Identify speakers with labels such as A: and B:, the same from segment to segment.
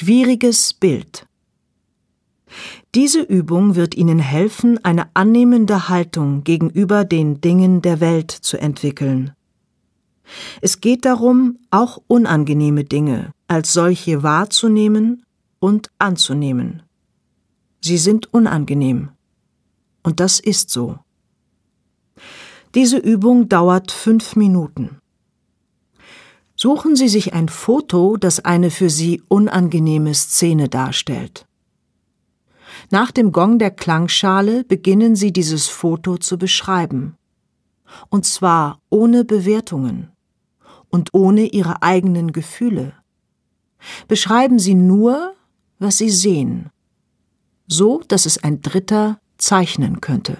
A: Schwieriges Bild. Diese Übung wird Ihnen helfen, eine annehmende Haltung gegenüber den Dingen der Welt zu entwickeln. Es geht darum, auch unangenehme Dinge als solche wahrzunehmen und anzunehmen. Sie sind unangenehm. Und das ist so. Diese Übung dauert 5 Minuten. Suchen Sie sich ein Foto, das eine für Sie unangenehme Szene darstellt. Nach dem Gong der Klangschale beginnen Sie, dieses Foto zu beschreiben. Und zwar ohne Bewertungen und ohne Ihre eigenen Gefühle. Beschreiben Sie nur, was Sie sehen, so dass es ein Dritter zeichnen könnte.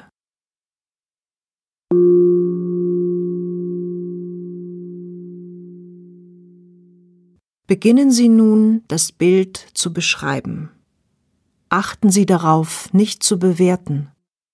A: Beginnen Sie nun, das Bild zu beschreiben. Achten Sie darauf, nicht zu bewerten.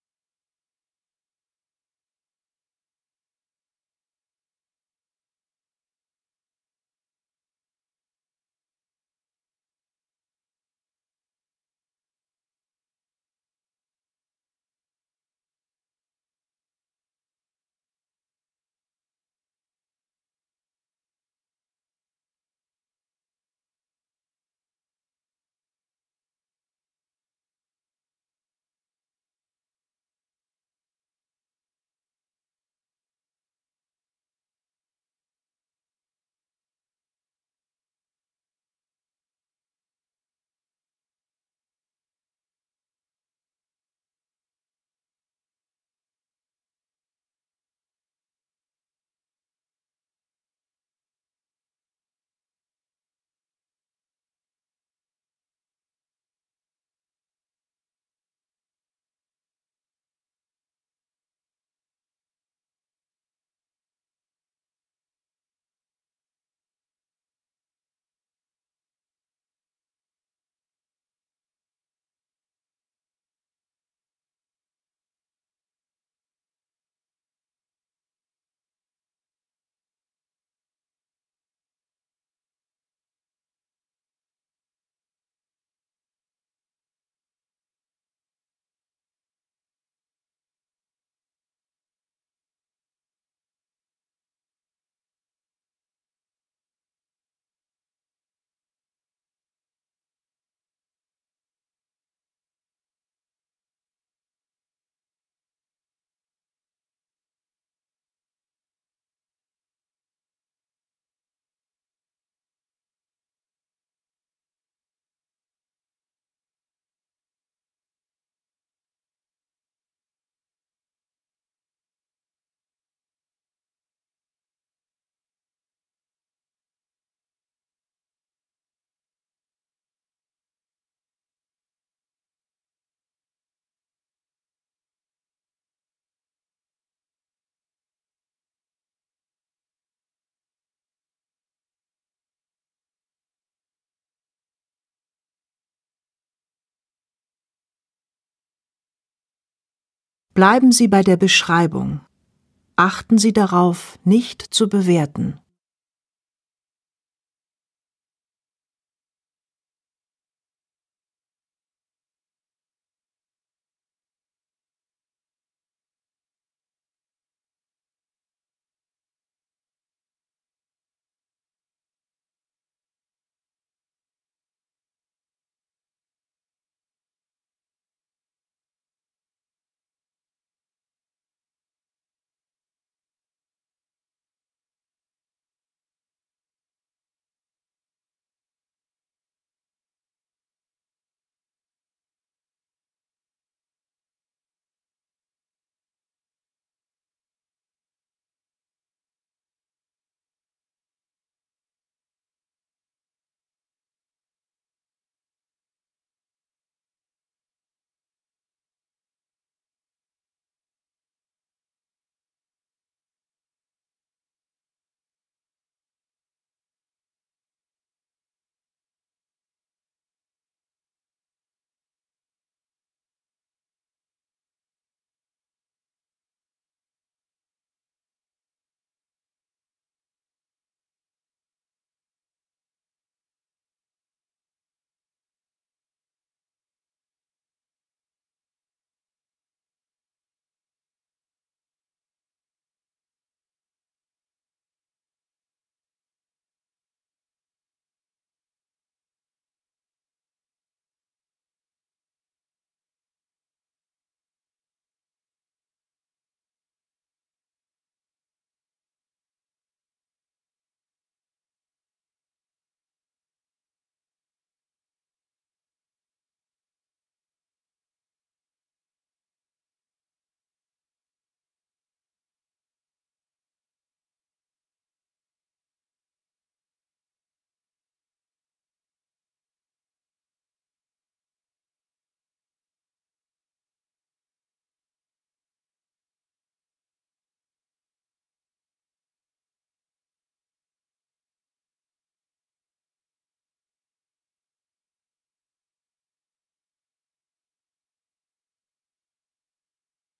A: Bleiben Sie bei der Beschreibung. Achten Sie darauf, nicht zu bewerten.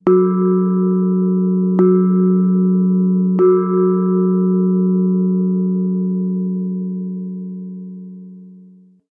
A: Musik